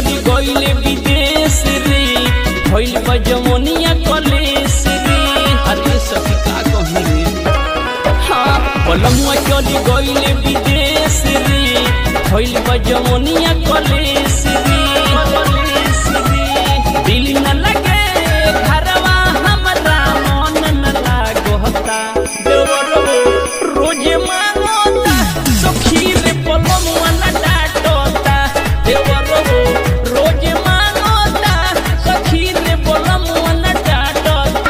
चली गईले विदेश रे भइल बा जमुनिया कलेश रे। अरे सखी का कहूं रे हाँ बलमुआ चली गईले विदेश रे भइल बा जमुनिया कलेश रे। दिल न लगे घरवा हमरा मन न लागोता देवरो रोज मांगोता सखी रे बलमुआ न डांटोता देवरो रोज मांगोता सखी रे बलमुआ न डांटोता।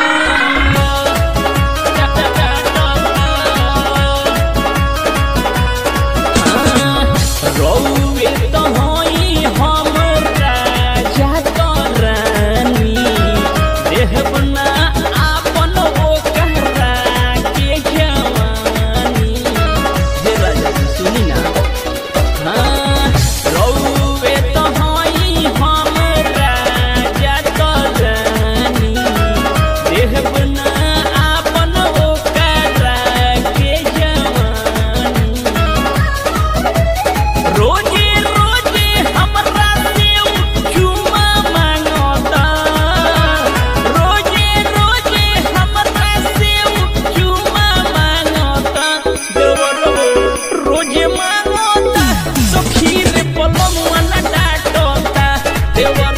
रौवे तो होई हमरा जात रानी देहबना आपन हो कहरा के जवानी। हे राजा सुनी ना हाँ रौवे तो होई हमरा जात रानी देहबना आपन हो कहरा के जवानी। रोजे रोजे हमरा से चुमा मांगता रोजे रोजे हमरा से चुमा मांगता देवरो रोजे मांगता सखी रे बलमुआ न डांटोता देवरो